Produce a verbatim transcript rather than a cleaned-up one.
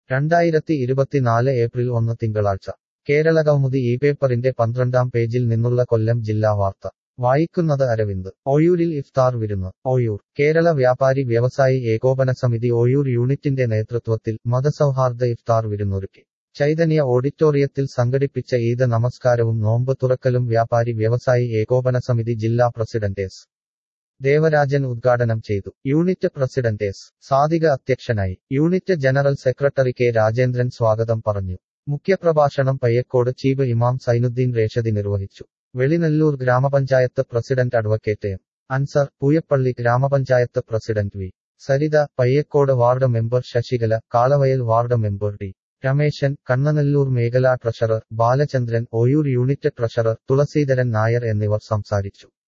രണ്ടായിരത്തി ഇരുപത്തിനാല് ഏപ്രിൽ ഒന്ന് തിങ്കളാഴ്ച കേരളകൗമുദി ഈ പേപ്പറിന്റെ പന്ത്രണ്ടാം പേജിൽ നിന്നുള്ള കൊല്ലം ജില്ലാ വാർത്ത വായിക്കുന്നത് അരവിന്ദ് ഓയൂരിൽ ഇഫ്താർ വിരുന്ന് ഓയൂർ കേരള വ്യാപാരി വ്യവസായി ഏകോപന സമിതി ഓയൂർ യൂണിറ്റിന്റെ നേതൃത്വത്തിൽ മതസൗഹാർദ്ദ ഇഫ്താർ വിരുന്നൊരുക്കി ചൈതന്യ ഓഡിറ്റോറിയത്തിൽ സംഘടിപ്പിച്ച ഈദ് നമസ്കാരവും നോമ്പ് തുറക്കലും വ്യാപാരി വ്യവസായി ഏകോപന സമിതി ജില്ലാ പ്രസിഡന്റ് എസ് ദേവരാജൻ ഉദ്ഘാടനം ചെയ്തു. യൂണിറ്റ് പ്രസിഡന്റ് എസ് സാദിക അധ്യക്ഷനായി. Unit general secretary K Rajendran സ്വാഗതം പറഞ്ഞു. മുഖ്യപ്രഭാഷണം പയ്യക്കോട് ചീഫ് ഇമാം സൈനുദ്ദീൻ റേഷദി നിർവഹിച്ചു. വെളിനല്ലൂർ ഗ്രാമപഞ്ചായത്ത് president advocate M Ansar, Pooyappally ഗ്രാമപഞ്ചായത്ത് president V Saritha, Payyakode ward member Sasikala, Kalavayal ward member D Rameshan, Kannanalloor മേഖലാ treasurer Balachandran, Oyoor unit treasurer Thulaseedharan Nair എന്നിവർ സംസാരിച്ചു.